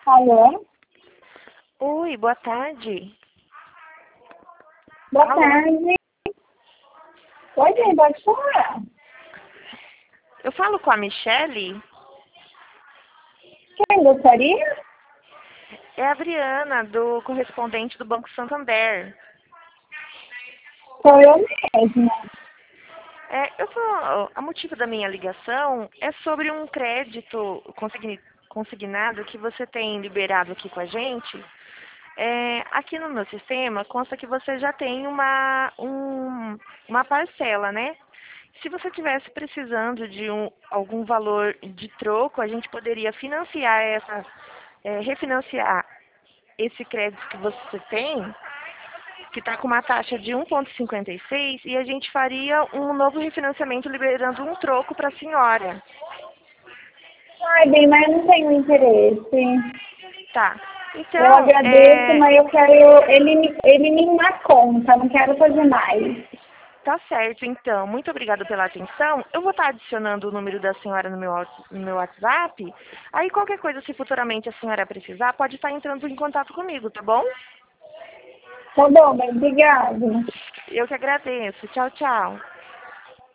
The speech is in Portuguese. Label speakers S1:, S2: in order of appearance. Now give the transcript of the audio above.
S1: Alô?
S2: Oi, boa tarde.
S1: Boa
S2: Alô?
S1: tarde. Oi, bem, pode falar.
S2: Eu falo com a Michele?
S1: Quem gostaria?
S2: É a Adriana, do correspondente do Banco Santander.
S1: Sou eu mesma.
S2: A motivo da minha ligação é sobre um crédito consignado que você tem liberado aqui com a gente. Aqui no meu sistema consta que você já tem uma parcela, né? Se você tivesse precisando de algum valor de troco, a gente poderia refinanciar esse crédito que você tem, que está com uma taxa de 1,56, e a gente faria um novo refinanciamento liberando um troco para a senhora.
S1: Ai, bem, mas eu não tenho interesse.
S2: Tá.
S1: Eu
S2: Então,
S1: agradeço, mas eu quero eliminar a conta, não quero fazer mais.
S2: tá certo, então. Muito obrigada pela atenção. Eu vou estar adicionando o número da senhora no meu WhatsApp. Aí qualquer coisa, se futuramente a senhora precisar, pode estar entrando em contato comigo, tá bom?
S1: Tá bom, bem, obrigada.
S2: Eu que agradeço. Tchau, tchau.